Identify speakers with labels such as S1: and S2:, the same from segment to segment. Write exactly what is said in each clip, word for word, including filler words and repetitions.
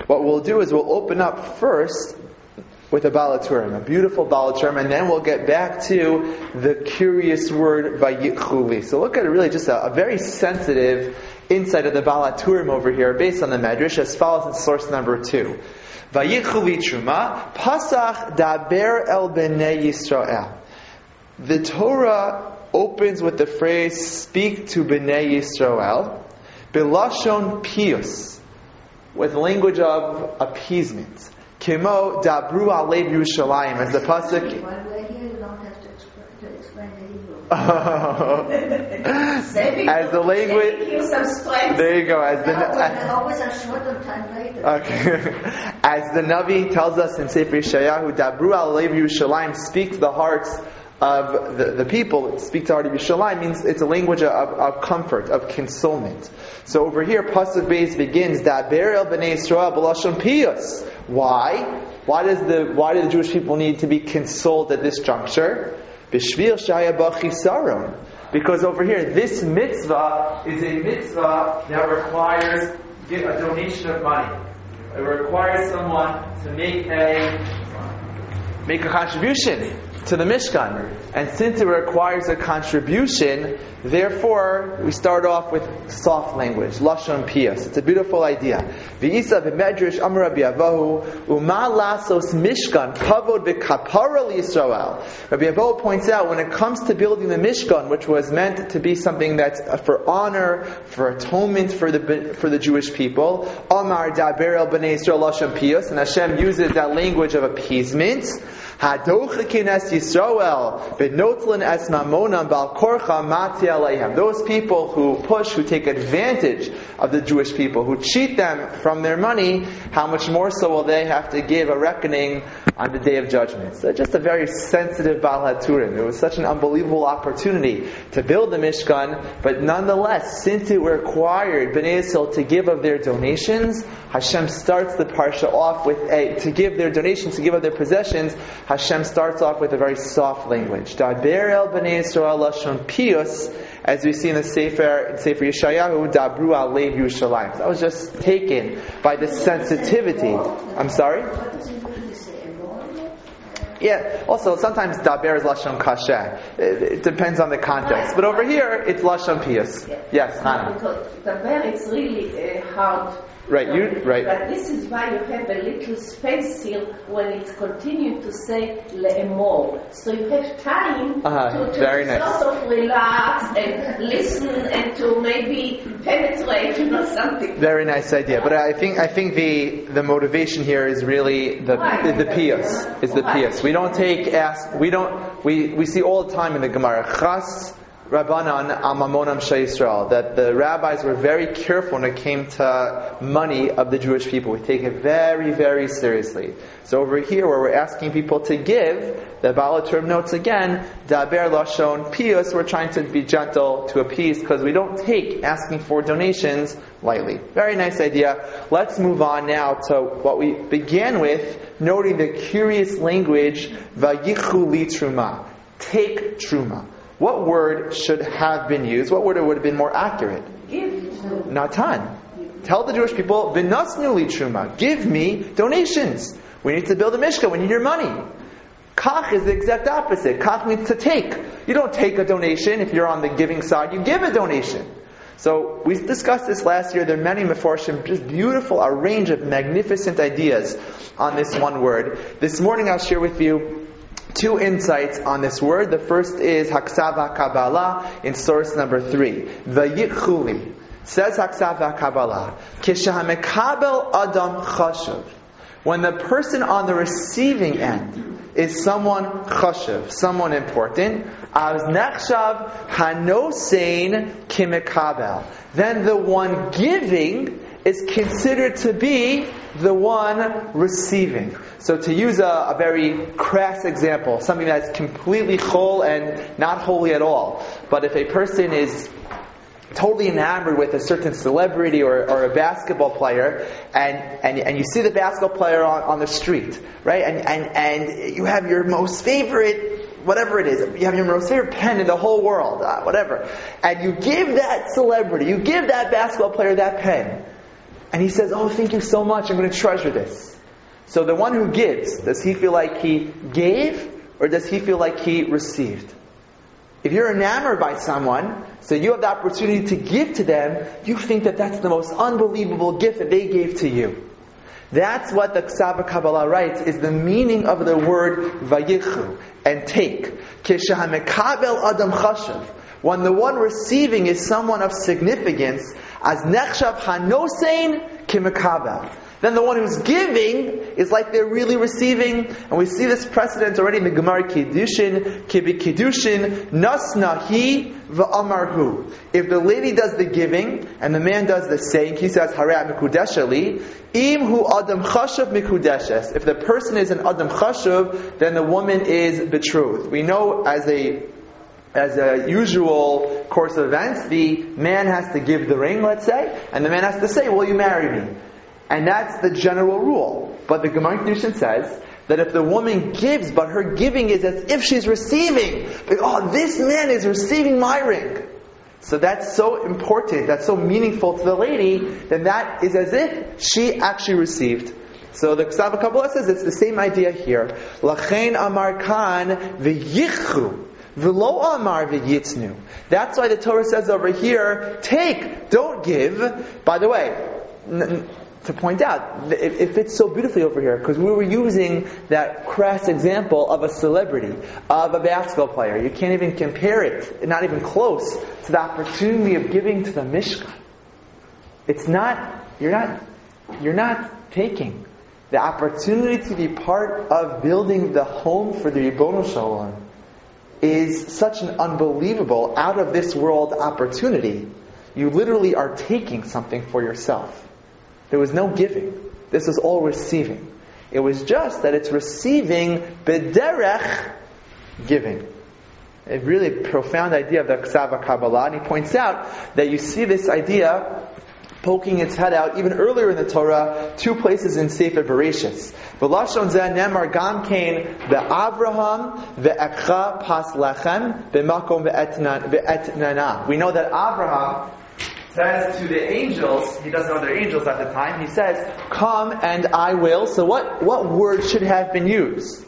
S1: What we'll do is we'll open up first with a Balaturim, a beautiful Balaturim, and then we'll get back to the curious word Vayikhu. So look at it, really just a, a very sensitive insight of the Balaturim over here, based on the Medrash, as follows in source number two. Vayikhu Truma, Pasach Daber El Bnei Yisrael. The Torah opens with the phrase, speak to Bnei Yisrael, Bilashon Pius, with language of appeasement. Kimo Dabru Alev Yerushalayim, as the pasuk. As the language. There you go. As the okay. As the Navi tells us in Sefer Yeshayahu, Dabru Alev Yerushalayim, speak to the hearts of the, the people. Speak to the heart of Yerushalayim means it's a language of, of comfort, of consolement. So over here, Pasuk Beis begins, Daber el b'nei Yisrael b'lashon piyus. Why? Why does the why do the Jewish people need to be consoled at this juncture? B'shvil shaya b'chisaron. Because over here, this mitzvah is a mitzvah that requires a donation of money. It requires someone to make a make a contribution to the Mishkan. And since it requires a contribution, therefore we start off with soft language, Lashon Piyus. It's a beautiful idea. V'isa b'medrash Amar Rabbi Avahu Uma lasos Mishkan kavod v'kapara l'Yisrael. Rabbi Avahu points out, when it comes to building the Mishkan, which was meant to be something that's for honor, for atonement for the for the Jewish people, Amar Daber el b'nei Yisrael Lashon Piyus, and Hashem uses that language of appeasement. Hadocha kines Yisrael b'notlin es mamonam bal korcha mati aleihem. Those people who push, who take advantage of the Jewish people, who cheat them from their money, how much more so will they have to give a reckoning on the Day of Judgment? So just a very sensitive Baal HaTurim. It was such an unbelievable opportunity to build the Mishkan, but nonetheless, since it required Bnei Yisrael to give of their donations, Hashem starts the parsha off with a, to give their donations, to give of their possessions. Hashem starts off with a very soft language. Daber el b'nei Yisrael lashon piyus, as we see in the Sefer, in Sefer Yeshayahu, Dabru alev Yerushalayim. So I was just taken by the sensitivity. I'm sorry? Yeah, also sometimes Daber is Lashon Kasher. It, it depends on the context. But over here, it's Lashon Piyus. Yes, Hannah.
S2: Because Daber is really uh, hard.
S1: Right, you right.
S2: But this is why you have a little space here when it's continued to say le'emor. So you have time
S1: uh-huh.
S2: to, to
S1: Very
S2: sort
S1: nice.
S2: of relax and listen and to maybe penetrate, you know, something.
S1: Very nice idea. But I think I think the the motivation here is really the the, the piyus. Is the piyus. We don't take ask. We don't. We we see all the time in the Gemara chas Rabbanan Amamonam Sheyisrael, that the rabbis were very careful when it came to money of the Jewish people. We take it very, very seriously. So over here, where we're asking people to give, the Baal HaTurim notes again, Daber Lashon Piyus, we're trying to be gentle, to appease, because we don't take asking for donations lightly. Very nice idea. Let's move on now to what we began with, noting the curious language, Vayikhu li Truma. Take Truma. What word should have been used? What word would have been more accurate?
S2: Give.
S1: Natan. Tell the Jewish people, V'nasnu li truma. Give me donations. We need to build a Mishkan. We need your money. Kach is the exact opposite. Kach means to take. You don't take a donation if you're on the giving side. You give a donation. So we discussed this last year. There are many meforshim, just beautiful, a range of magnificent ideas on this one word. This morning I'll share with you two insights on this word. The first is Haksav HaKabbalah in source number three. Vayikhu. Says Haksav HaKabbalah, Kishahamekabel Adam Chashav. When the person on the receiving end is someone chashav, someone important, Az Nechshav Hanosein Kimekabel. Then the one giving is considered to be the one receiving. So to use a, a very crass example, something that's completely chol and not holy at all. But if a person is totally enamored with a certain celebrity or, or a basketball player, and, and and you see the basketball player on, on the street, right? And, and and you have your most favorite, whatever it is, you have your most favorite pen in the whole world, uh, whatever, and you give that celebrity, you give that basketball player that pen. And he says, oh, thank you so much, I'm going to treasure this. So the one who gives, does he feel like he gave, or does he feel like he received? If you're enamored by someone, so you have the opportunity to give to them, you think that that's the most unbelievable gift that they gave to you. That's what the Ksav Kabbalah writes, is the meaning of the word vayichu, and take. Kishahamekabel adam chashav. When the one receiving is someone of significance, as nechshav hanosein kimekabel. Then the one who's giving is like they're really receiving. And we see this precedent already in the Gemara Kiddushin, Kibi Kiddushin, Nasnahi v'amarhu. If the lady does the giving, and the man does the saying, he says, Harei mikudeshali, im hu adam chashav mikudeshes. If the person is an adam chashav, then the woman is betrothed. We know as a As a usual course of events, the man has to give the ring, let's say, and the man has to say, will you marry me? And that's the general rule. But the Gemara Kiddushin says that if the woman gives, but her giving is as if she's receiving, like, oh, this man is receiving my ring. So that's so important, that's so meaningful to the lady, then that is as if she actually received. So the Ksav Kabbalah says it's the same idea here. Lachein amar kan v'yichu. V'lo amar v'yitznu. That's why the Torah says over here, take, don't give. By the way, n- to point out, it, it fits so beautifully over here, because we were using that crass example of a celebrity, of a basketball player. You can't even compare it, not even close, to the opportunity of giving to the Mishkan. It's not, you're not, you're not taking. The opportunity to be part of building the home for the Ribono Shalom is such an unbelievable, out of this world opportunity. You literally are taking something for yourself. There was no giving. This was all receiving. It was just that it's receiving b'derech giving. A really profound idea of the Ksav Kabbalah. And he points out that you see this idea poking its head out even earlier in the Torah, two places in Sefer Bereshis. V'lashon zeh nemar gam kein ve'Avraham ve'ekcha pas lechem b'makom ve'etnana. We know that Avraham says to the angels, he doesn't know they're angels at the time, he says, come and I will. So what, what word should have been used?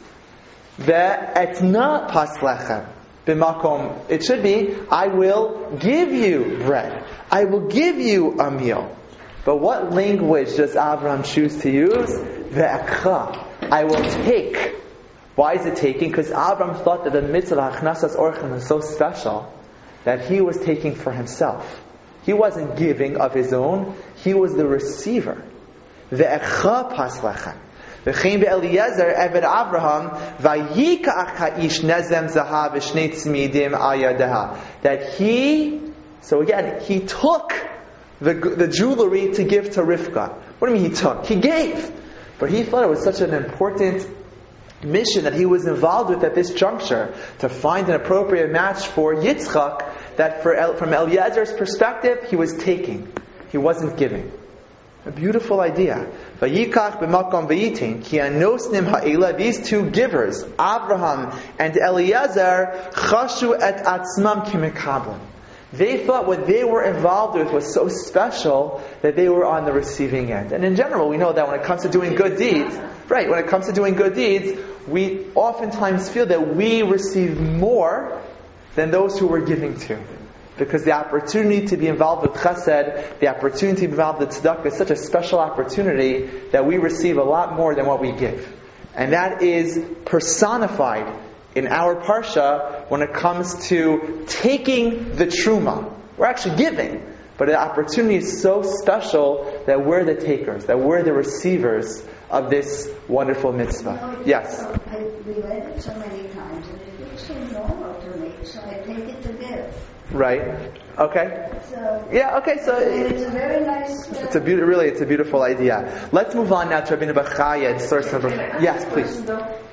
S1: Ve'etna pas lechem b'makom. It should be, I will give you bread. I will give you a meal. But what language does Avraham choose to use? Ve'ekcha. I will take. Why is it taking? Because Avraham thought that the mitzvah of Achnasas Orchim was so special that he was taking for himself. He wasn't giving of his own. He was the receiver. Ve'ekcha pas lechem. V'chein be'Eliezer eved Avraham vayikach ha'ish nezem zahav v'shnei tzmidim al yadeha. That he, so again, he took the the jewelry to give to Rivka. What do you mean he took? He gave. But he thought it was such an important mission that he was involved with at this juncture to find an appropriate match for Yitzchak, that for El, from Eliezer's perspective, he was taking. He wasn't giving. A beautiful idea. Vayikach b'makom v'yitin ki anosnim ha'ela. These two givers, Avraham and Eliezer, chashu et atzmam kimekablim. They thought what they were involved with was so special that they were on the receiving end. And in general, we know that when it comes to doing good deeds, right, when it comes to doing good deeds, we oftentimes feel that we receive more than those who we're giving to. Because the opportunity to be involved with chesed, the opportunity to be involved with tzedakah is such a special opportunity that we receive a lot more than what we give. And that is personified in our parsha when it comes to taking the truma. We're actually giving, but the opportunity is so special that we're the takers, that we're the receivers of this wonderful mitzvah.
S3: You know,
S1: yes?
S3: So I, we read it so many times, and it looks so normal to me, so I take it to give.
S1: Right. Okay.
S3: So,
S1: yeah, okay, so...
S3: It's a very nice... Uh,
S1: it's a be- really, it's a beautiful idea. Let's move on now to Rabbeinu Bar Chaya at source number... Yes, please.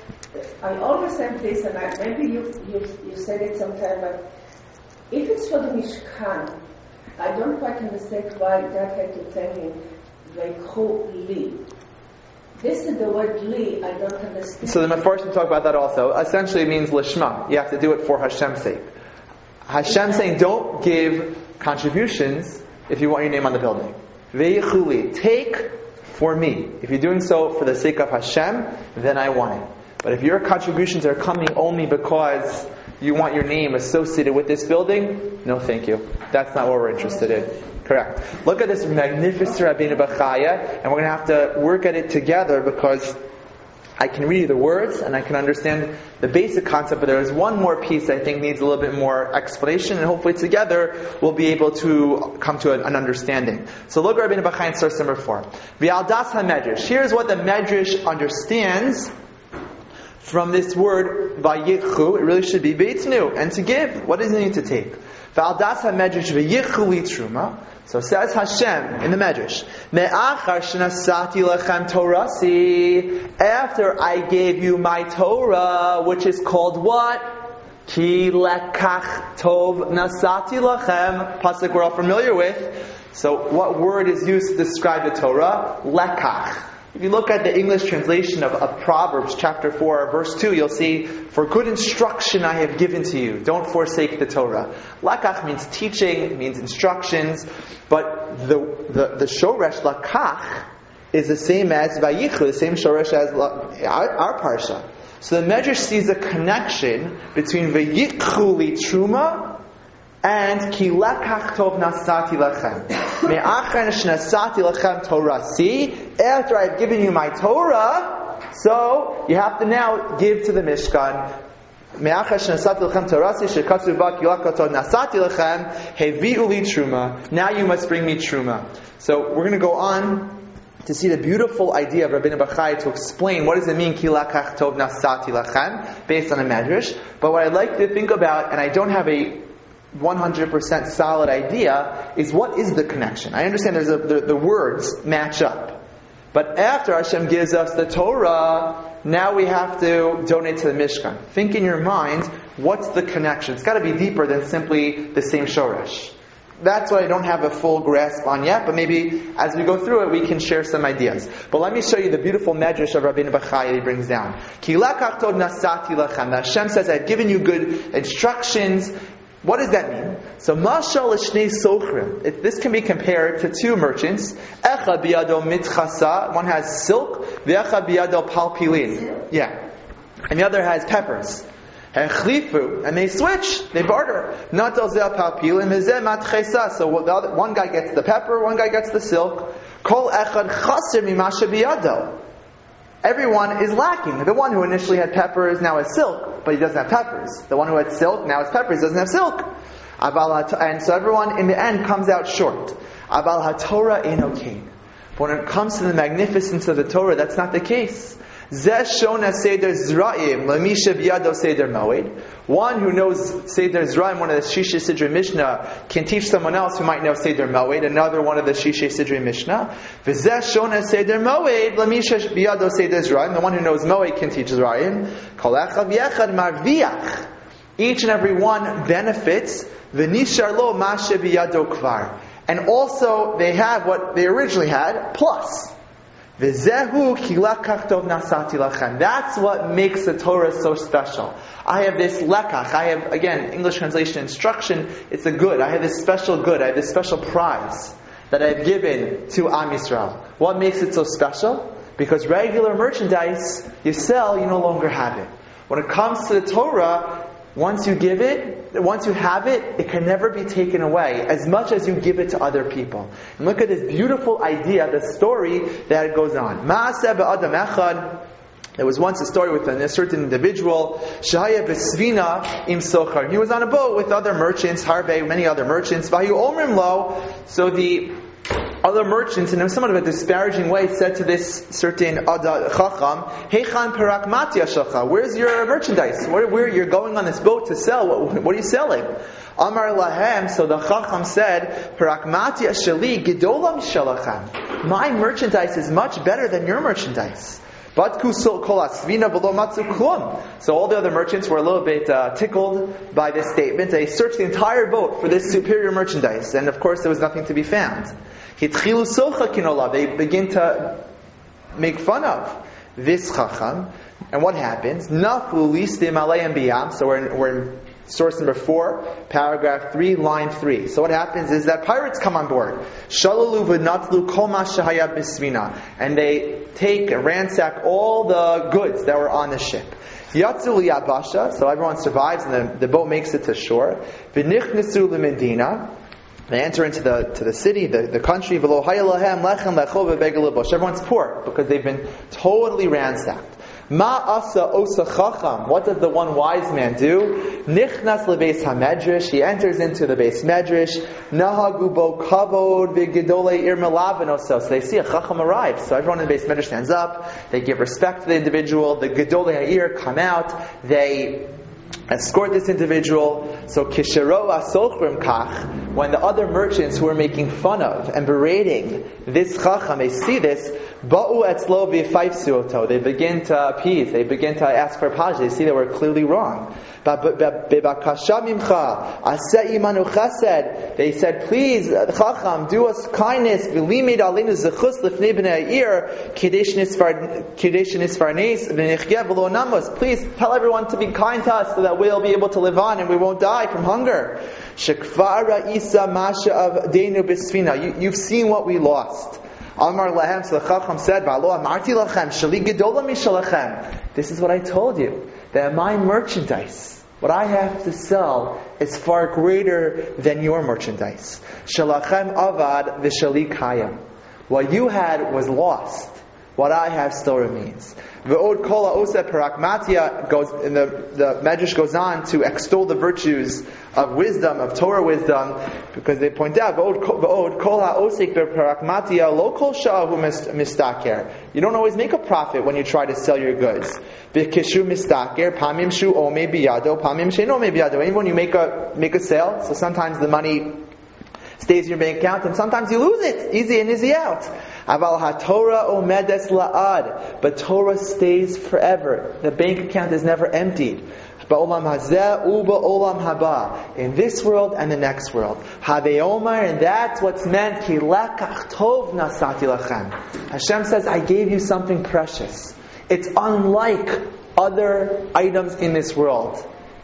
S2: I always have this, and I, maybe you, you you said it sometime, but if it's for the Mishkan, I don't quite understand why God had to tell him, Vayikhu li. This is the word li, I don't understand.
S1: So the Mefarshim talk about that also. Essentially it means lishma. You have to do it for Hashem's sake. Hashem saying, don't give contributions if you want your name on the building. Ve'yichuli, take for me. If you're doing so for the sake of Hashem, then I want it. But if your contributions are coming only because you want your name associated with this building, no thank you. That's not what we're interested in. Correct. Look at this magnificent Rabbeinu Bachaya, and we're going to have to work at it together because I can read the words and I can understand the basic concept, but there is one more piece I think needs a little bit more explanation, and hopefully together we'll be able to come to an understanding. So look at Rabbeinu Bachaya in source number four. V'aldas ha-medrash. Here's what the Medrash understands from this word vayichu. It really should be beitznu, and to give. What does it mean to take? V'aldas ha-medrash vayichu li truma. So says Hashem in the Medrash, Me'achar shenasati lechem torasi. After I gave you my Torah, which is called what? Ki lekach tov nasati lechem. Pasuk we're all familiar with. So what word is used to describe the Torah? Lekach. If you look at the English translation of, of Proverbs chapter four, verse two, you'll see, for good instruction I have given to you. Don't forsake the Torah. Lakach means teaching, means instructions, but the the, the shoresh lakach is the same as vayichu, the same shoresh as our, our parsha. So the Medrash sees a connection between vayichu li truma and ki lekach tov nasati lachem. Me'achar shenasati lachem torasi. After I've given you my Torah, so you have to now give to the Mishkan. Me'achar shenasati lachem torasi shekatzu ba ki lekach tov nasati lachem hevi'u li truma. Now you must bring me truma. So we're going to go on to see the beautiful idea of Rabbeinu Bachai to explain what does it mean ki lekach tov nasati lachem based on a Medrash. But what I'd like to think about, and I don't have a one hundred percent solid idea, is what is the connection? I understand there's a, the, the words match up. But after Hashem gives us the Torah, now we have to donate to the Mishkan. Think in your mind, what's the connection? It's got to be deeper than simply the same shoresh. That's what I don't have a full grasp on yet, but maybe as we go through it, we can share some ideas. But let me show you the beautiful Medrash of Rabbeinu Bachai that he brings down. Ki lekach tov nasati lachem. Hashem says, I've given you good instructions. What does that mean? So, mashal l'shnei sochrim. This can be compared to two merchants. Echad biyado mitchasa. One has silk. V'echad biyado palpilin. Yeah. And the other has peppers. Hechlifu. And they switch. They barter. Natal zeh palpilin. Mizeh matchesa. So the other, one guy gets the pepper, one guy gets the silk. Kol echad chaser mimasha biyado. Everyone is lacking. The one who initially had peppers now has silk, but he doesn't have peppers. The one who had silk now has peppers, doesn't have silk. And so everyone in the end comes out short. Aval haTorah eino kein. But when it comes to the magnificence of the Torah, that's not the case. Zeh shona seder zra'im lemisha biyado seder moed. One who knows Seder Zra'im, one of the Shisha Sidrei Mishnah, can teach someone else who might know Seder Moed, another one of the Shisha Sidrei Mishnah. V'zeh shona Seder Moed lemisha biyado Seder Zra'im. The one who knows Moed can teach Zra'im. Kol echad v'echad marviach. Each and every one benefits. V'nishar lo mashe biyado kvar. And also they have what they originally had, plus. V'zehu ki lekach tov nasati lachem. That's what makes the Torah so special. I have this lekach. I have, again, English translation instruction. It's a good. I have this special good. I have this special prize that I have given to Am Yisrael. What makes it so special? Because regular merchandise you sell, you no longer have it. When it comes to the Torah, once you give it, once you have it, it can never be taken away, as much as you give it to other people. And look at this beautiful idea, the story that goes on. Ma'aseh be'adam echad. There was once a story with a certain individual, Shahaya b'svina im sochar. He was on a boat with other merchants, Harbe, many other merchants. Vayu omrim lo. So the other merchants, in somewhat of a disparaging way, said to this certain Ada Chacham, Heichan perak matya shalcha. Where's your merchandise? Where, where you're going on this boat to sell? What, what are you selling? Amar lahem. So the Chacham said, Perak matya shali gedolam shalachem. My merchandise is much better than your merchandise. So all the other merchants were a little bit uh, tickled by this statement. They searched the entire boat for this superior merchandise, and of course there was nothing to be found. They begin to make fun of this chacham, and what happens? So we're in, we're in source number four, paragraph three, line three. So what happens is that pirates come on board. Shalalu v'natlu kol ma shehaya b'sfina. And they take, ransack all the goods that were on the ship. Yatzu liyabasha, so everyone survives and the, the boat makes it to shore. V'nichnesu l'medina. They enter into the to the city, the, the country. Everyone's poor because they've been totally ransacked. Ma asa osa chacham. What does the one wise man do? Nichnas lebeis hamedrash. He enters into the beis medrash. Nahagu bo kavod v'gedolei ir melavanoso. So they see a chacham arrive. So everyone in the beis medrash stands up. They give respect to the individual. The gedolei ha'ir come out. They escort this individual. So kishero asochrim kach, when the other merchants who are making fun of and berating this chacham, they see this, ba'u etzlo v'yifayfsu oto. They begin to appease. They begin to ask for apology. They see that we're clearly wrong. Bebakasha mimcha aseh imanu chesed. They said, please, chacham, do us kindness. V'limid alinu zechus lifnei b'nei ha'ir kidesh nisfarnes v'nichye v'lo namos. Please tell everyone to be kind to us so that we'll be able to live on and we won't die from hunger. Shekvara isa masha of deinu b'sfina. You've seen what we lost. Amar lahem, so the chacham said, V'alo amarti lachem shali gedola mishalachem. This is what I told you, that my merchandise, what I have to sell, is far greater than your merchandise. Shalachem avad v'shali kayam. What you had was lost. What I have still remains. Ve'od kol ha'oseh parakmatia goes, and the, the Medrash goes on to extol the virtues of wisdom, of Torah wisdom, because they point out, Ve'od kol ha'oseh parakmatia lo kol sha'ahu mistaker. You don't always make a profit when you try to sell your goods. V'kishu mistaker, pamim shu ome biyado, pamim shein ome biyado. Even when you make a, make a sale, so sometimes the money stays in your bank account, and sometimes you lose it. Easy in, easy out. Aval haTorah omedes la'ad, but Torah stays forever. The bank account is never emptied. Ba'olam hazeh uba olam haba, in this world and the next world. Have'omar, and that's what's meant. Ki lekach tov nasati lachem. Hashem says, I gave you something precious. It's unlike other items in this world.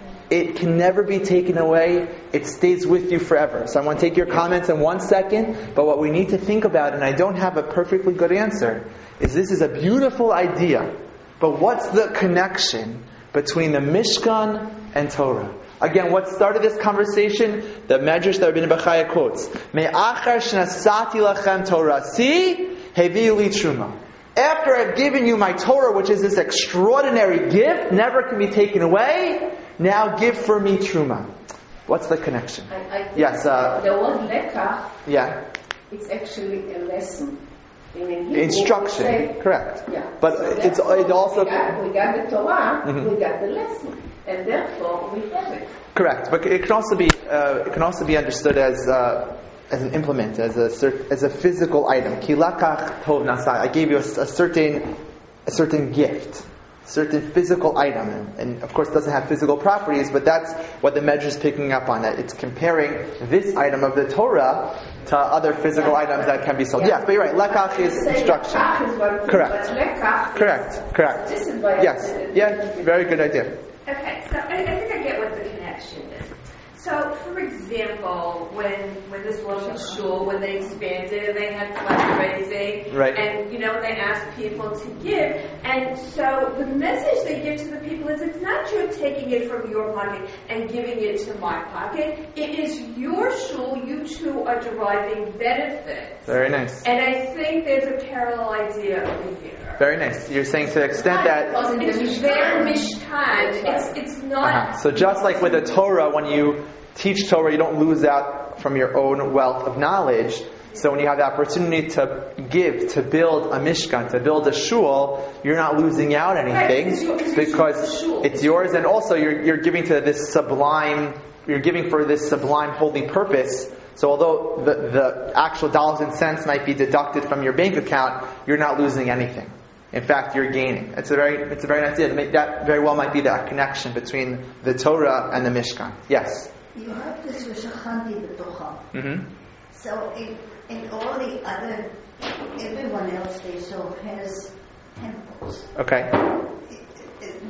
S1: It can never be taken away. It stays with you forever. So I want to take your comments in one second, but what we need to think about, and I don't have a perfectly good answer, is this is a beautiful idea. But what's the connection between the Mishkan and Torah? Again, what started this conversation? The Medrash that Rabbeinu Bechaya quotes. Me'achar shnasati lachem torasi hevi'u li truma. After I've given you my Torah, which is this extraordinary gift, never can be taken away, now give for me truma. What's the connection?
S2: I, I think
S1: yes. Uh,
S2: the word lekach,
S1: yeah.
S2: it's actually a lesson. In Hebrew,
S1: instruction.
S2: say,
S1: correct.
S2: Yeah.
S1: But
S2: so
S1: it's it also.
S2: We got, we got the Torah,
S1: mm-hmm.
S2: we got the lesson, and therefore we have it.
S1: Correct. But it can also be uh, it can also be understood as. Uh, as an implement, as a as a physical item. Ki lakach tov nasai. I gave you a, a certain a certain gift, certain physical item, and, and of course it doesn't have physical properties, but that's what the Medrash is picking up on. That it's comparing this item of the Torah to other physical yeah. items that can be sold. Yeah, yes, but you're right. Lekach is instruction.
S2: Is one
S1: correct.
S2: Thing, lekach
S1: correct. Correct. Yes. Yeah. Very good idea.
S4: Okay, so I, I think I get what the connection is. So, for example, when when this was a shul, when they expanded and they had fundraising,
S1: right.
S4: and you know they asked people to give, and so the message they give to the people is it's not you taking it from your pocket and giving it to my pocket. It is your shul. You two are deriving benefits.
S1: Very nice.
S4: And I think there's a parallel idea over here.
S1: Very nice. You're saying to the extent that
S4: it's their mishkan. It's it's not.
S1: Uh-huh. So just like with the Torah, when you teach Torah, you don't lose out from your own wealth of knowledge. So when you have the opportunity to give, to build a mishkan, to build a shul, you're not losing out anything
S4: right, it's your,
S1: because
S4: it's,
S1: it's yours, and also you're you're giving to this sublime. You're giving for this sublime holy purpose. So although the the actual dollars and cents might be deducted from your bank account, you're not losing anything. In fact, you're gaining. It's a very it's a very nice idea. That very well might be that connection between the Torah and the Mishkan. Yes.
S3: You have this Rishachanti b'tocha.
S1: Mm-hmm.
S3: So in, in all the other, everyone else they show has temples.
S1: Okay.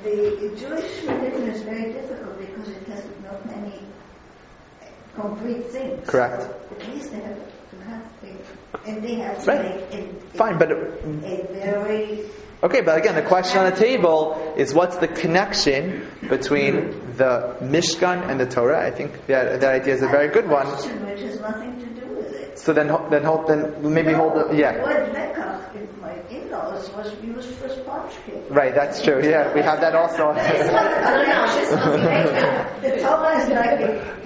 S3: the Jewish religion is very difficult because it has not many concrete things.
S1: Correct.
S3: So at least they have to have things. And they have to
S1: Right.
S3: make it,
S1: Fine, but...
S3: a very...
S1: Okay, but again, the question on the table is what's the connection between the Mishkan and the Torah? I think that, that idea is a very good one.
S3: Question which has nothing to do with it.
S1: So then, then hold, then maybe hold the,
S3: The
S1: yeah.
S3: word lekach in my in-laws was used for sponge cake.
S1: Right, that's true, yeah, we have that also.
S3: The Torah is like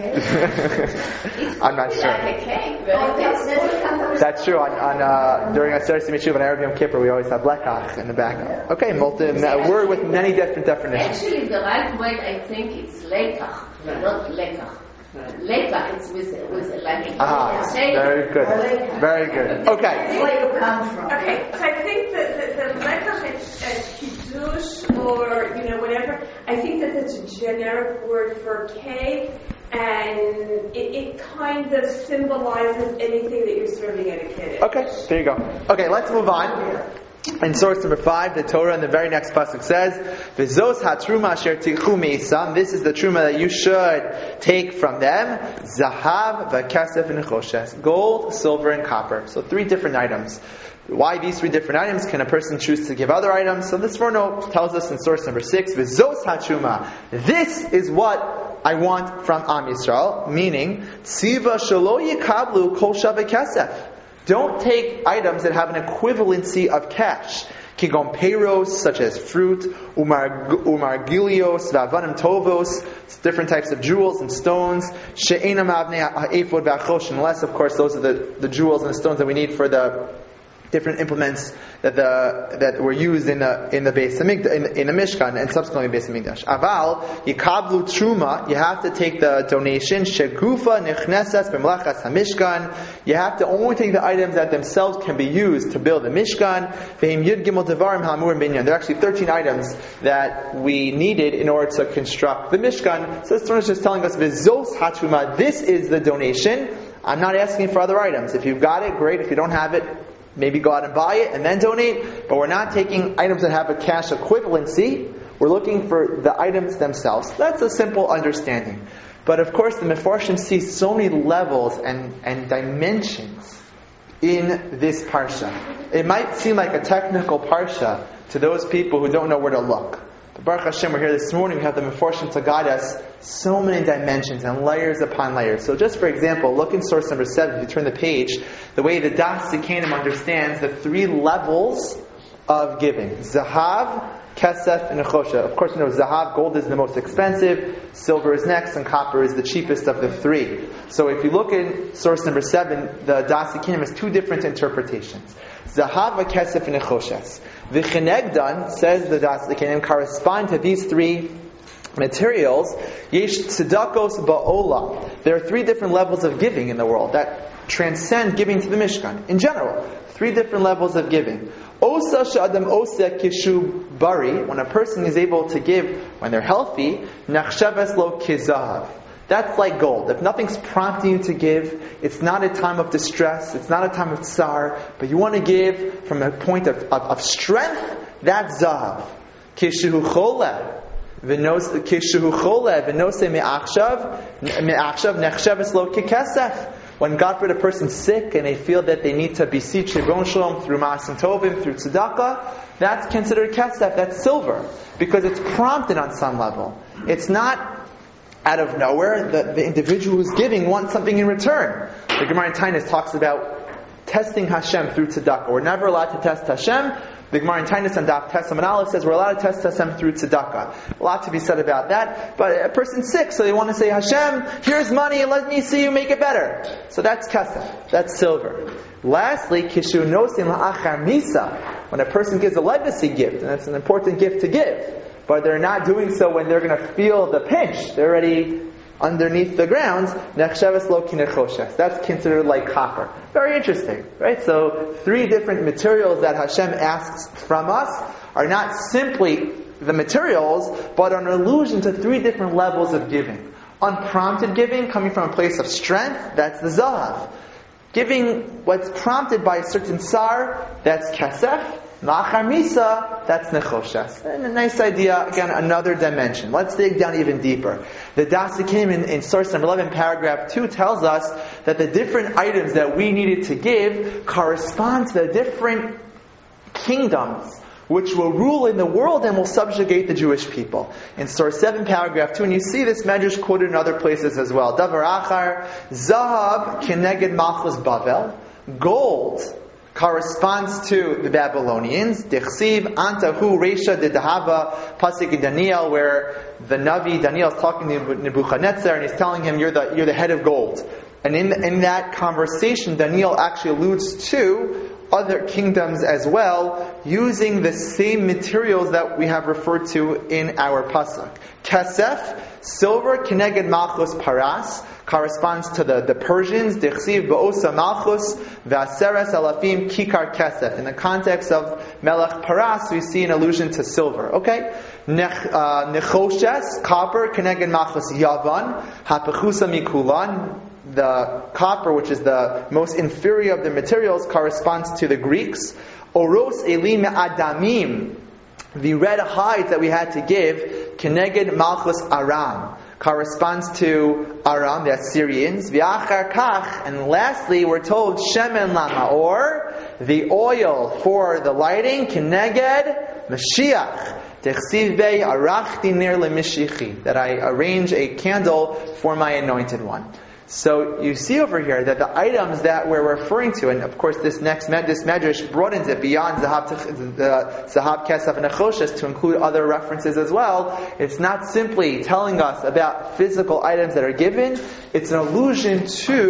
S3: a
S1: I'm not sure.
S4: Like a cake,
S3: Oh,
S4: right?
S3: that's-
S1: That's true, on, on uh, during a Seder Mitzvah and Erev Yom Kippur we always have lekach in the back. Okay, multi, a word with many different definitions.
S5: Actually, the right word, I think, it's lekach, not lekach. Lekach, it's with, with like a
S1: Ah,
S5: say.
S1: very good, very good. Okay.
S3: That's where you come from.
S4: Okay, so I think that the, the lekach at, at kiddush or, you know, whatever, I think that that's a generic word for cake, and it, it kind of symbolizes anything that you're serving at a kiddush.
S1: Okay, there you go. Okay, let's move on. In source number five, the Torah in the very next pasuk says, "V'zos hatruma asher tichu meisam." This is the truma that you should take from them. Zahav, v'kesef, and nechoshes. Gold, silver, and copper. So three different items. Why these three different items? Can a person choose to give other items? So this Forno tells us in source number six, "V'zos hatruma." This is what I want from Am Yisrael. Meaning, tziva shelo yikablu kol shava kesef. Don't take items that have an equivalency of cash. Kigon peiros, such as fruit, umar umargilios, vavanim tovos, different types of jewels and stones. She'enam avnei ha'efod v'achosh, unless, of course, those are the, the jewels and the stones that we need for the different implements that the that were used in the in the Beis Hamikdash, in, in the Mishkan and subsequently Beis Hamikdash. Aval yikablu truma. You have to take the donation. Shegufa nichnesas b'mlachas hamishkan. You have to only take the items that themselves can be used to build the Mishkan. Ve'im yud gimel devarim ha'amurim binyan. There are actually thirteen items that we needed in order to construct the Mishkan. So this Torah is just telling us v'zos hatruma. This is the donation. I'm not asking for other items. If you've got it, great. If you don't have it, maybe go out and buy it and then donate. But we're not taking items that have a cash equivalency. We're looking for the items themselves. That's a simple understanding. But of course, the Mefarshim see so many levels and, and dimensions in this parsha. It might seem like a technical parsha to those people who don't know where to look. But Baruch Hashem, we're here this morning. We have the Mefarshim to guide us so many dimensions and layers upon layers. So just for example, look in source number seven. If you turn the page, the way the Das Zikanim understands the three levels of giving. Zahav, Kesef, and Nechosha. Of course, you know, Zahav, gold is the most expensive, silver is next, and copper is the cheapest of the three. So if you look in source number seven, the Das Zikanim has two different interpretations. Zahav, Kesef, and Nechoshes. V'chenegdan, says the Das Zikanim, correspond to these three materials. Yesh tzedakos ba'olam. There are three different levels of giving in the world that transcend giving to the Mishkan. In general, three different levels of giving. Osa sh'adam oseh kishu bari. When a person is able to give when they're healthy, nachshavas lo kizahav. That's like gold. If nothing's prompting you to give, it's not a time of distress, it's not a time of tsar, but you want to give from a point of, of, of strength, that's zahav. Kishu choleh. Kishu choleh v'noseh me'achshav me'achshav nechshavas lo kikesef. When God forbid a person's sick and they feel that they need to beseech Ribbon Shalom through Ma'asim Tovim, through tzedakah, that's considered kesef, that's silver, because it's prompted on some level. It's not out of nowhere. The, the individual who's giving wants something in return. The Gemara in Tainus talks about testing Hashem through tzedakah. We're never allowed to test Hashem. The Gemara in Tainus and Daf Tesam and Aleph says we're allowed to test Hashem through tzedakah. A lot to be said about that. But a person's sick, so they want to say, Hashem, here's money, let me see you make it better. So that's kesef. That's silver. Lastly, kishu nosim ha'achar misa. When a person gives a legacy gift, and that's an important gift to give, but they're not doing so when they're going to feel the pinch. They're already underneath the ground. Nechshavas lo kinechoshes. That's considered like copper. Very interesting, right? So three different materials that Hashem asks from us are not simply the materials, but an allusion to three different levels of giving. Unprompted giving, coming from a place of strength, that's the zahav. Giving what's prompted by a certain tsar, that's kesef. Machar Misa, that's Nechoshes. And a nice idea, again, another dimension. Let's dig down even deeper. The Das Hakim in, in source number eleven, paragraph two, tells us that the different items that we needed to give correspond to the different kingdoms which will rule in the world and will subjugate the Jewish people. In source seven, paragraph two, and you see this medrash quoted in other places as well. Davar Achar, Zahav Keneged Malchus Bavel. Gold corresponds to the Babylonians. Dechsiv Antahu Reisha de Dahava, pasuk in Daniel, where the Navi Daniel is talking to Nebuchadnezzar and he's telling him, "You're the you're the head of gold." And in in that conversation, Daniel actually alludes to other kingdoms as well, using the same materials that we have referred to in our pasuk. Kesef, silver, Keneged Malchus Paras, corresponds to the, the Persians. Dechsiv Ba'osa Malchus, V'aseres Alafim Kikar Kesef. In the context of Melech Paras, we see an allusion to silver. Okay? Nech, uh, Nechoshes, copper, Keneged Malchus Yavan, Hapechusa Mikulan. The copper, which is the most inferior of the materials, corresponds to the Greeks. Oros Elim Adamim, the red hides that we had to give, Keneged Malchus Aram, corresponds to Aram, the Assyrians. V'achar kach, and lastly, we're told Shemen Lamaor, the oil for the lighting, Keneged Mashiach. Dechsiv Bei Arachti Ner LeMishichi, that I arrange a candle for my anointed one. So you see over here that the items that we're referring to, and of course this next med, this medrash broadens it beyond Zahab, the Zahab, Kesef, and Nechoshes to include other references as well. It's not simply telling us about physical items that are given, it's an allusion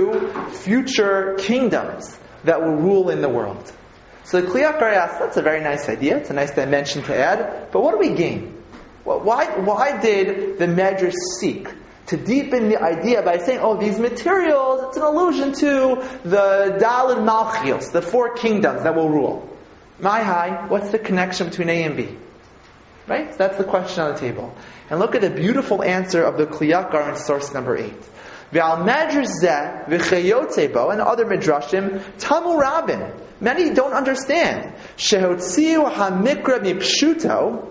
S1: to future kingdoms that will rule in the world. So the Kli Yakar asks, that's a very nice idea, it's a nice dimension to add, but what do we gain? Why, why did the medrash seek to deepen the idea by saying, oh, these materials, it's an allusion to the Daled Malchios, the four kingdoms that will rule. My high, what's the connection between A and B? Right? So that's the question on the table. And look at the beautiful answer of the Kli Yakar in source number eight. V'al medrash zeh v'chayotze bo, and other midrashim, tamu rabin. Many don't understand. Shehotziu hamikra mipshuto,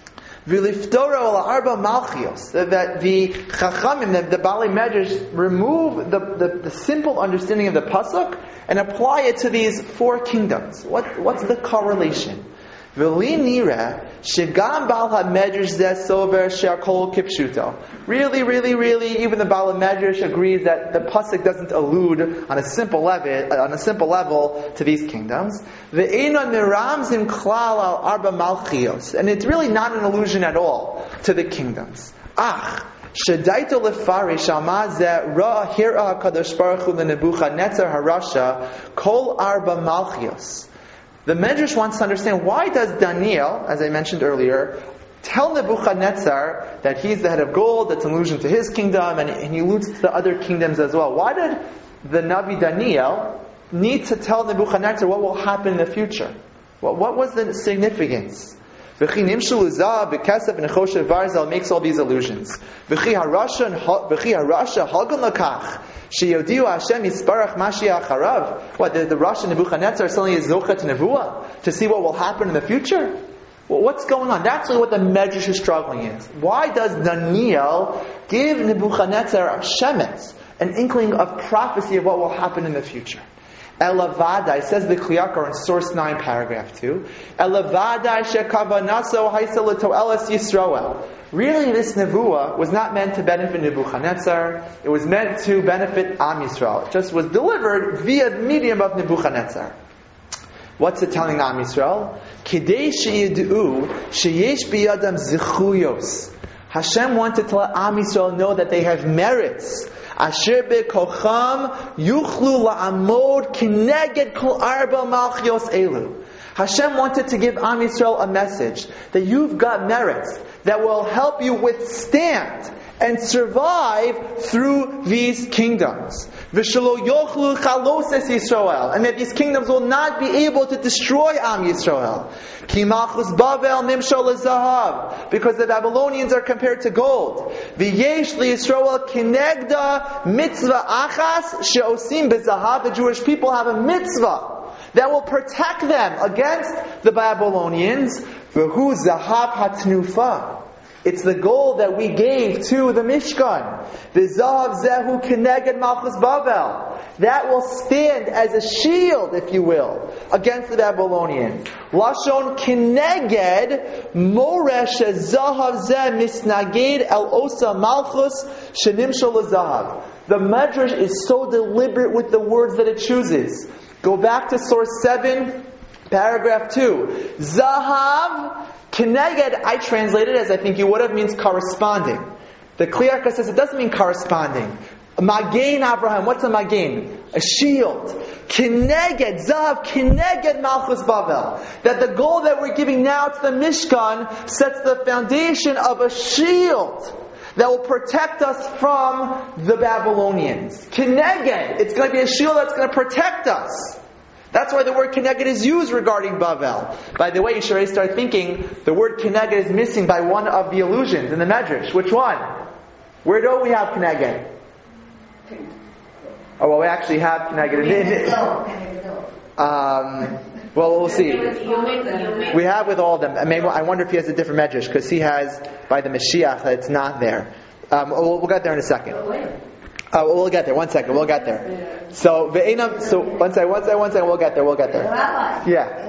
S1: V'liftoro al arba malchios, that the chachamim, the, the Baalei Medrash, remove the, the, the simple understanding of the pasuk and apply it to these four kingdoms. What what's the correlation? V'li nira shegam Baal HaMedrash zeh sover she'akol kipshuto. Really, really, really, even the Baalei Medrash agrees that the pasuk doesn't allude on a simple level, on a simple level to these kingdoms. Ve'enon miramzim klal al arba malchios, and it's really not an allusion at all to the kingdoms. Ach, shedaito lefarish almazeh ra hira hakadosh baruch hu leNebuchadnezzar harasha kol arba malchios. The Medrash wants to understand, why does Daniel, as I mentioned earlier, tell Nebuchadnezzar that he's the head of gold, that's an allusion to his kingdom, and, and he alludes to the other kingdoms as well. Why did the Navi Daniel need to tell Nebuchadnezzar what will happen in the future? Well, what was the significance? V'chi nimshul uzah b'kesef nechoshev varzel makes all these allusions. V'chi harasha v'chi harasha hagon lakach sheyodiu Hashem yisparach mashiach harav. What, the, the Rasha Nebuchadnezzar is telling his zocha to nevuah to see what will happen in the future? Well, what's going on? That's really what the Medrash is struggling is. Why does Daniel give Nebuchadnezzar a shemetz, an inkling of prophecy of what will happen in the future? Elavadai, says the Kli Yakar in source nine, paragraph two. Elavadai shekavanaso haisel to'elas Yisroel. Really, this nevuah was not meant to benefit Nebuchadnezzar. It was meant to benefit Am Yisrael. It just was delivered via the medium of Nebuchadnezzar. What's it telling Am Yisrael? Kidei sheyidu sheyesh biyadam zichuyos. Hashem wanted to let Am Yisrael know that they have merits. Asher bekocham yuchlu la'amod kineged kol arba malchios elu. Hashem wanted to give Am Yisrael a message that you've got merits that will help you withstand and survive through these kingdoms. V'shelo yochlu chaloses Yisrael, and that these kingdoms will not be able to destroy Am Yisrael. Ki malchus Bavel nimshol lezahav, because the Babylonians are compared to gold. V'yesh liYisrael kinegda mitzvah achas sheosim bezahav. The Jewish people have a mitzvah that will protect them against the Babylonians. V'hu zahav hatnufa. It's the gold that we gave to the Mishkan. V'zahav zehu keneged malchus Babel. That will stand as a shield, if you will, against the Babylonians. Lashon keneged moresh zahav zeh misnaged el osa malchus shenimshal zahav. The Medrash is so deliberate with the words that it chooses. Go back to source seven, paragraph two. Zahav Keneged, I translated as I think you would have, means corresponding. The Kli Yakar says it doesn't mean corresponding. Magain Abraham, what's a magain? A shield. Keneged, Zahav, Keneged Malchus Bavel. That the gold that we're giving now to the Mishkan sets the foundation of a shield that will protect us from the Babylonians. Keneged, it's going to be a shield that's going to protect us. That's why the word Keneged is used regarding Bavel. By the way, you should already start thinking the word Keneged is missing by one of the allusions in the Medrash. Which one? Where do we have Keneged? Oh, well, we actually have Keneged. Um, well, we'll see. We have with all of them. I mean, I wonder if he has a different Medrash, because he has, by the Mashiach, that it's not there. Um, we'll, we'll get there in a second. Uh, we'll get there. One second. We'll get there. So, ve'enam, so one second, one second, one second. We'll get there. We'll get there.
S3: Rabbi,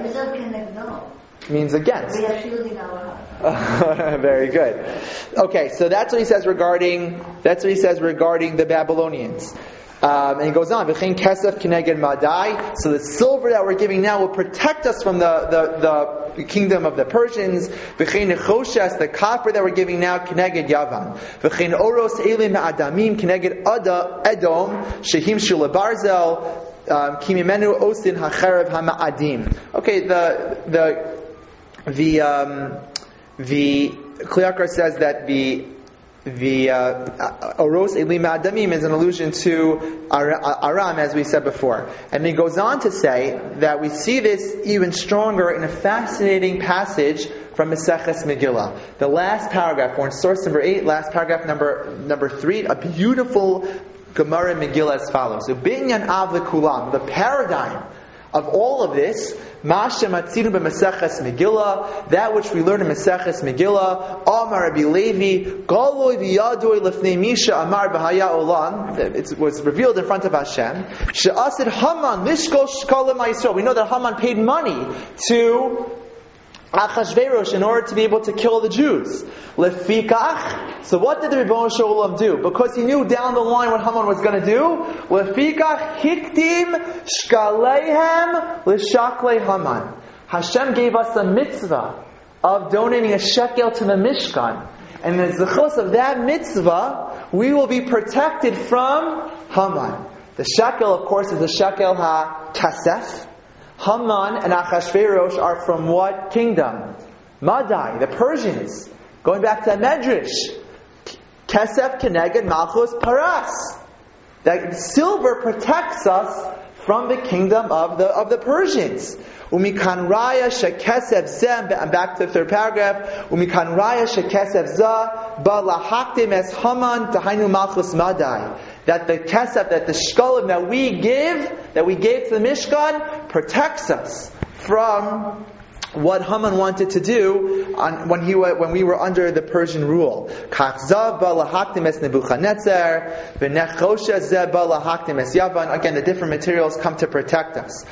S1: yeah. Means against.
S3: We are shielding our heart.
S1: Very good. Okay, so that's what he says regarding. That's what he says regarding the Babylonians. Um, and he goes on, V'chein kesef kineged madai. So the silver that we're giving now will protect us from the, the, the kingdom of the Persians. V'chein nechoshes, the copper that we're giving now, kineged Yavan. V'chein oros elim ma'adamim, kineged ada edom, shehim shula barzel, kimimenu osin hacherev hama'adim. Okay, the the the um, the Kli Yakar says that the The uh, Oros Elim Adamim is an allusion to Aram, as we said before. And he goes on to say that we see this even stronger in a fascinating passage from Maseches Megillah. The last paragraph, we're in source number eight, last paragraph number number three, a beautiful Gemara Megillah as follows. So Binyan Av Kulam, the paradigm of all of this, Masha Matzinu b'Maseches Megillah, that which we learn in Maseches Megillah, Amar Rabbi Levi, Galoi v'yadoi lefnei Misha Amar b'Haya Olam, it was revealed in front of Hashem, She'asid Haman lishkol shkalim ha'Yisrael. We know that Haman paid money to Achashverosh in order to be able to kill the Jews. Lefikach. So what did the Rebbeinu Shalom do? Because he knew down the line what Haman was going to do. Lefikach hiktim shkaleihem l'shaklei Haman. Hashem gave us a mitzvah of donating a shekel to the Mishkan. And as the zechus of that mitzvah, we will be protected from Haman. The shekel, of course, is the shekel ha-kasef. Haman and Achashverosh are from what kingdom? Madai, the Persians. Going back to that Medrash. Kesef Keneged Malchus Paras. That silver protects us from the kingdom of the of the Persians. Umikan raya shekesef zem. I'm back to the third paragraph. Umikan raya shekesef za ba lahaktim es Haman tahainu Malchus Madai. That the kesef, that the shkalim that we give, that we gave to the Mishkan, protects us from what Haman wanted to do on, when he when we were under the Persian rule. Again, the different materials come to protect us.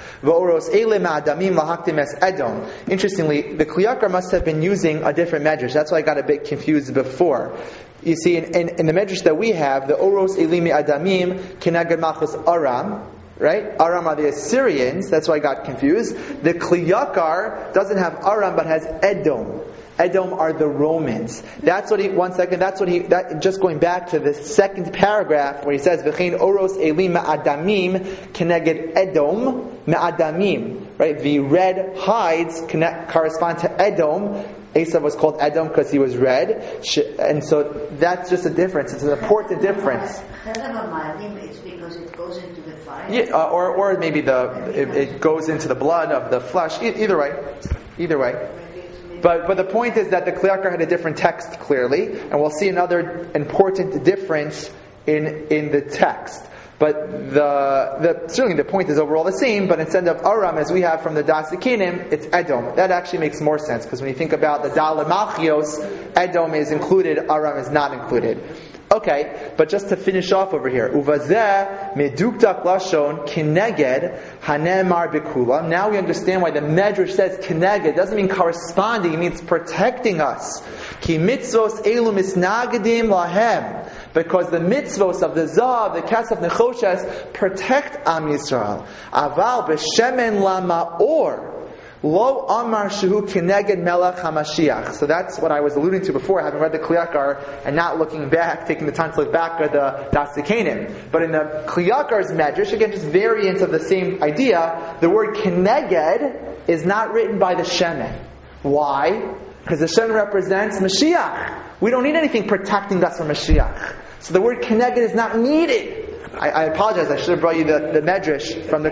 S1: Interestingly, the Kli Yakar must have been using a different medrash. That's why I got a bit confused before. You see, in, in, in the medrash that we have, the Oros Elimi Adamim Kinagad Malchus Aram, right? Aram are the Assyrians. That's why I got confused. The Kli Yakar doesn't have Aram, but has Edom. Edom are the Romans. That's what he. One second. That's what he. That, just going back to the second paragraph where he says, "V'chein Oros Elim Adamim Kineged Edom Ma'adamim." Right? The red hides connect, correspond to Edom. Esav was called Edom because he was red, and so that's just a difference. It's an important difference.
S3: It's because it goes into the fire.
S1: Yeah, uh, or or maybe the it, it goes into the blood of the flesh. E- either way, either way. But but the point is that the Kli Yakar had a different text clearly, and we'll see another important difference in in the text. But the, the certainly the point is overall the same, but instead of Aram, as we have from the Das Ekenim, it's Edom. That actually makes more sense, because when you think about the Dalet Malchios, Edom is included, Aram is not included. Okay, but just to finish off over here, Uvazeh meduktak lashon kineged hanemar bikulam. Now we understand why the Medrash says kineged. It doesn't mean corresponding; it means protecting us. Ki mitzvos elu misnagadim lahem. Because the mitzvos of the Zav, the Kesef Nechoshes, protect Am Yisrael. Aval b'shemen lamaor. Lo amar shehu kineged melech hamashiach. So that's what I was alluding to before, having read the Kliyakar and not looking back, taking the time to look back at the Das Ekenim. But in the Kliyakar's Medrash, again, just variants of the same idea, the word kineged is not written by the Shemen. Why? Because the Shemen represents Mashiach. We don't need anything protecting us from Mashiach. So the word kineged is not needed. I, I apologize, I should have brought you the, the Medrash from the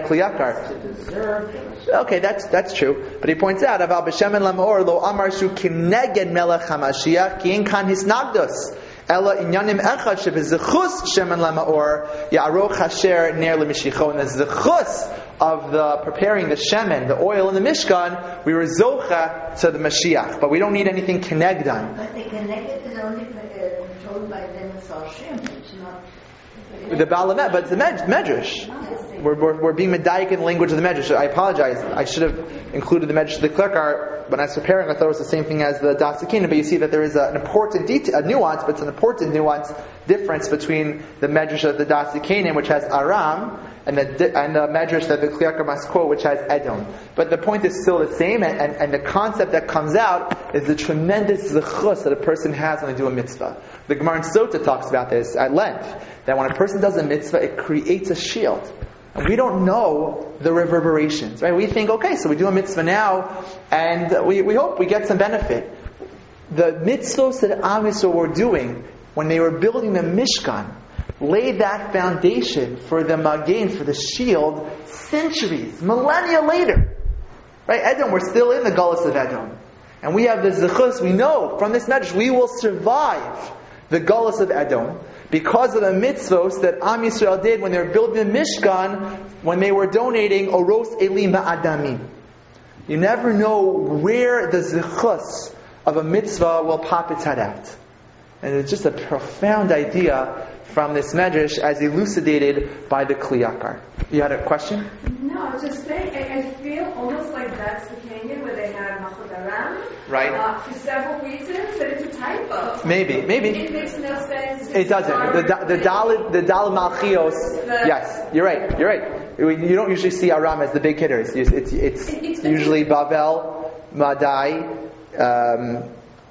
S1: Kliyakar. Okay, that's that's true. But he points out, Aval b'shemen lamaor lo amar shu kineged melech hamashiach ki in kan hisnagdos ela inyanim echad shebezechus shemen lamaor ya'aroch hasher ner lemishicho. And the zechus of the preparing the shemen, the oil in the Mishkan, we were zocha to the Mashiach, but we don't need anything kineged on.
S3: But the kineged is only uh, told by them as Hashem. It's not.
S1: The Balamet, but it's the med- Medrash. We're, we're, we're being medayik in the language of the Medrash. I apologize. I should have included the Medrash. The Kliyakar, when I was preparing, I thought it was the same thing as the Das Ekenim, but you see that there is a, an important detail, a nuance, but it's an important nuance difference between the Medrash of the Das Ekenim, which has Aram, and the and the Medrash that the Kliyakar must quote, which has Edom. But the point is still the same, and, and, and the concept that comes out is the tremendous zechus that a person has when they do a mitzvah. The Gemara in Sota talks about this at length, that when a person does a mitzvah, it creates a shield. And we don't know the reverberations, right? We think, okay, so we do a mitzvah now, and we, we hope we get some benefit. The mitzvahs that Am Yisrael were doing when they were building the Mishkan laid that foundation for the Magen, for the shield, centuries, millennia later. Right? Edom, we're still in the Gullus of Edom. And we have the Zechus, we know from this Medrash, we will survive the Gullus of Edom because of the mitzvos that Am Yisrael did when they were building the Mishkan, when they were donating Oros Elim Ba'adamim. You never know where the Zechus of a mitzvah will pop its head out. And it's just a profound idea from this Medrash as elucidated by the Kliyakar. You had a question?
S4: No, I was just saying, I, I feel almost like that's the Kenyan where they had Machod Aram.
S1: Right.
S4: Uh, for several reasons, that it's a typo.
S1: Maybe, maybe.
S4: It makes no sense.
S1: It doesn't. The the Dalet the Dalet Malchios. Yes, you're right. You're right. You don't usually see Aram as the big hitters. It's it's, it's, it's usually Bavel, Madai, um,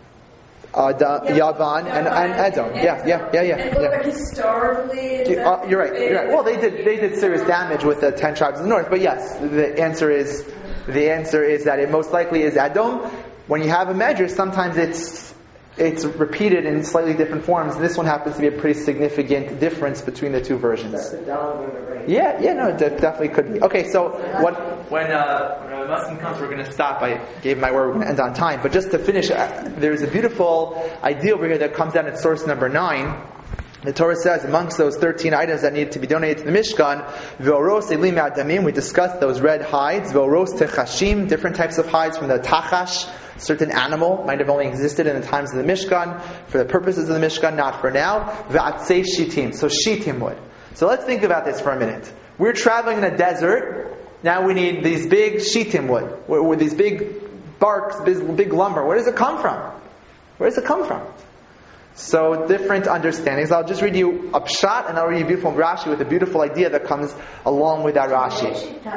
S1: Ada, yeah. Yavan, and, and Edom. Yeah, yeah, yeah, yeah.
S4: And
S1: yeah.
S4: Like historically,
S1: uh, you're right. You're right. Well, they did they did serious damage with the ten tribes of the north. But yes, the answer is the answer is that it most likely is Edom. When you have a Medrash, sometimes it's it's repeated in slightly different forms. This one happens to be a pretty significant difference between the two versions.
S6: That's the Dalet.
S1: Yeah, yeah, no, it definitely could be. Okay, so what, when uh, when a Muslim comes, we're going to stop. I gave my word we're going to end on time. But just to finish, uh, there's a beautiful idea over here that comes down at source number nine. The Torah says, amongst those thirteen items that needed to be donated to the Mishkan, V'oros elim adamim, we discussed those red hides, V'oros techashim, different types of hides from the tachash, certain animal, might have only existed in the times of the Mishkan, for the purposes of the Mishkan, not for now. V'atzei shitim, so shitim wood. So let's think about this for a minute. We're traveling in a desert, now we need these big shitim wood, with these big barks, big, big lumber. Where does it come from? Where does it come from? So different understandings. I'll just read you a pshat and I'll read you a beautiful Rashi with a beautiful idea that comes along with that Rashi.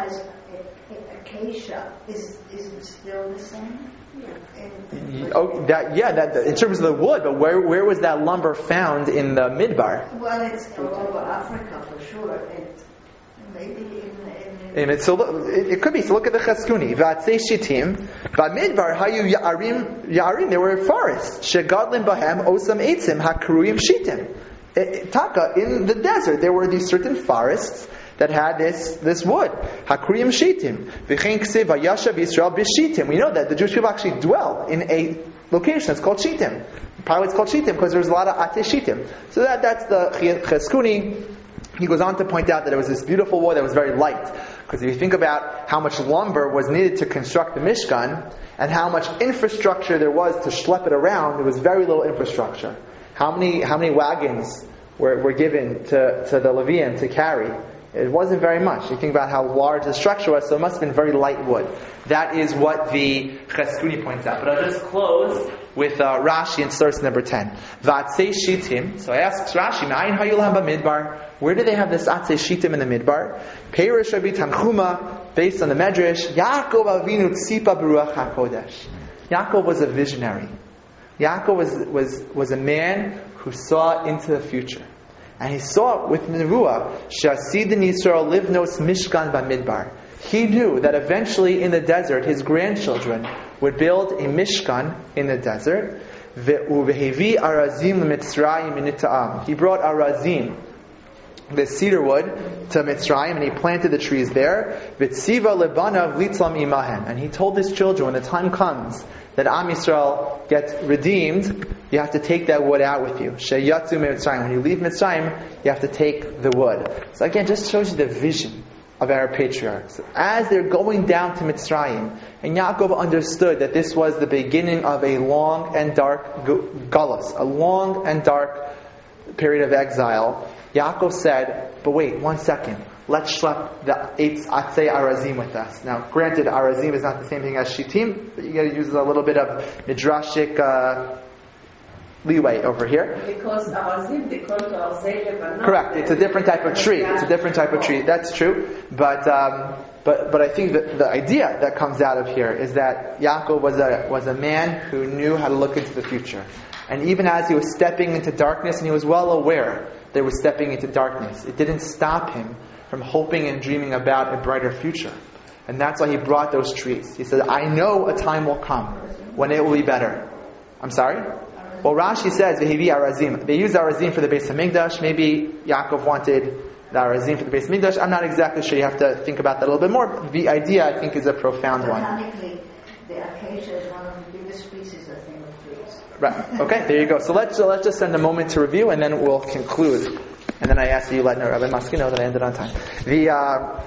S3: Acacia is is it still the same? Yeah.
S1: Oh, that yeah. That in terms of the wood, but where where was that lumber found in the Midbar?
S3: Well, it's all over Africa for sure. It, maybe in.
S1: in it, so look, it, it could be. So look at the Cheskuni. V'atzei shitim. V'midbar hayu ya'arim ya'arim. There were forests. Shegadlim bahem osam eitzim hakruyim shitim. Taka, in the desert, there were these certain forests that had this this wood. Hakruyim shitim. V'chein ksiv vayashav Yisrael b'shitim. We know that the Jewish people actually dwell in a location that's called shitim. Probably it's called shitim because there's a lot of ate shitim. So that that's the Cheskuni. He goes on to point out that it was this beautiful wood that was very light. Because if you think about how much lumber was needed to construct the Mishkan, and how much infrastructure there was to schlep it around, there was very little infrastructure. How many how many wagons were, were given to, to the Levian to carry? It wasn't very much. You think about how large the structure was, so it must have been very light wood. That is what the Cheskuni points out. But I'll just close with uh, Rashi in source number ten. V'atzei shitim. So I asked Rashi, Ma'ayin hayulam b'midbar? Where do they have this atzei shitim in the midbar? Peirish Rabbi Tanchuma, based on the Medrash, Yaakov Avinu tzipa b'ruach hakodesh. Yaakov was a visionary. Yaakov was, was, was a man who saw into the future. And he saw with Nevuah, Shasidin Yisrael livnos mishkan b'midbar. He knew that eventually in the desert, his grandchildren would build a mishkan in the desert. Ve'uvehevi arazim l'mitzrayim minita'am. He brought arazim, the cedar wood, to Mitzrayim, and he planted the trees there. V'tziva lebanav litzlam imahem. And he told his children, when the time comes that Am Yisrael gets redeemed, you have to take that wood out with you. Sheyatzu Mitzrayim. When you leave Mitzrayim, you have to take the wood. So again, just shows you the vision of our patriarchs. As they're going down to Mitzrayim, and Yaakov understood that this was the beginning of a long and dark galus, a long and dark period of exile, Yaakov said, but wait, one second. Let's schlep the eight atzei arazim with us. Now, granted, arazim is not the same thing as shitim, but you got to use a little bit of midrashic uh, leeway over here.
S2: Because arazim, they call it arazei lebanon.
S1: Correct. It's a different type of tree. It's a different type of tree. That's true. But um, but but I think that the idea that comes out of here is that Yaakov was a was a man who knew how to look into the future. And even as he was stepping into darkness, and he was well aware that he was stepping into darkness, it didn't stop him from hoping and dreaming about a brighter future. And that's why he brought those trees. He said, I know a time will come when it will be better. I'm sorry? Well, Rashi says, Vehivi arazim. They use arazim for the Beis HaMikdash. Maybe Yaakov wanted the arazim for the Beis HaMikdash. I'm not exactly sure. You have to think about that a little bit more. The idea, I think, is a profound one.
S3: Botanically, the acacia is one of the biggest species, I think, of trees.
S1: Right. Okay, there you go. So let's, so let's just spend a moment to review, and then we'll conclude. And then I ask that you let Rabbi Maski know that I ended on time. The uh,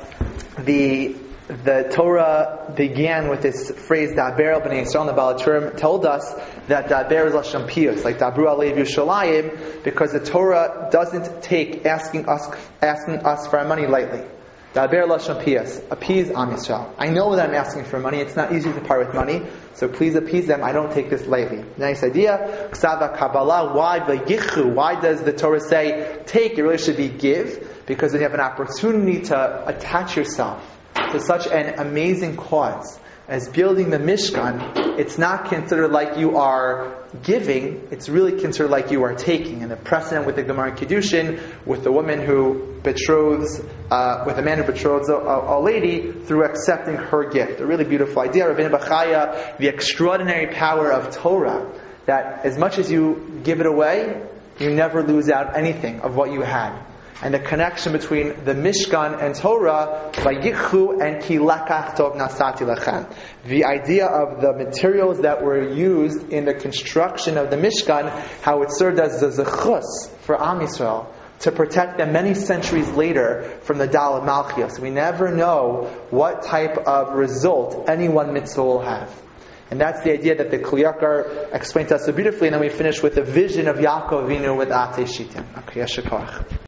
S1: the the Torah began with this phrase "Daber al bnei Yisrael." The Baal HaTurim told us that Daber is lashon piyus, like Dabru alev Yerushalayim, because the Torah doesn't take asking us asking us for our money lightly. Daber lashon piyus, appease Am Yisrael. I know that I'm asking for money. It's not easy to part with money, so please appease them. I don't take this lightly. Nice idea. Ksava Kabbalah. Why v'yichu? Why does the Torah say take? It really should be give, because when you have an opportunity to attach yourself to such an amazing cause as building the Mishkan, it's not considered like you are giving, it's really considered like you are taking. And the precedent with the Gemara in Kiddushin, with the woman who betroths, uh, with a man who betroths a, a, a lady through accepting her gift. A really beautiful idea. Rabbeinu Bachaya, the extraordinary power of Torah, that as much as you give it away, you never lose out anything of what you had. And the connection between the Mishkan and Torah, Vayichu and Ki Lakach Tov Nasati Lechem. The idea of the materials that were used in the construction of the Mishkan, how it served as the zechus for Am Yisrael, to protect them many centuries later from the Dal of Malchios. We never know what type of result any one mitzvah will have. And that's the idea that the Kli Yakar explained to us so beautifully, and then we finish with the vision of Yaakov Avinu with Atzei Shitim. Okay, Yeshar Koach.